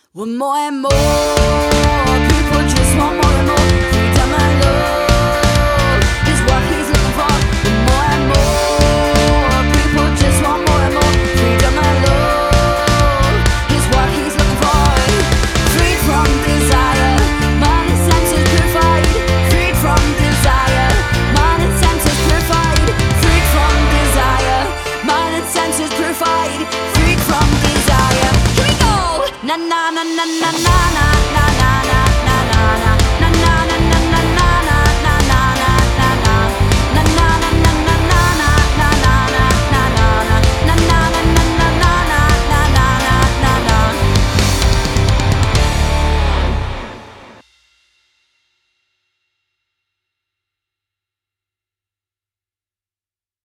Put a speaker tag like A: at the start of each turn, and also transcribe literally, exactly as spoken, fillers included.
A: Want more and more, people just want more and more. Freedom and love is what he's looking for. Want more and more, people just want more and more. Freedom and love is what he's looking for. Freed from desire, mind and senses purified. Freed from desire, mind and senses purified. Freed from desire, mind and senses purified. Freed from desire. Here we go. Na na na na na na na.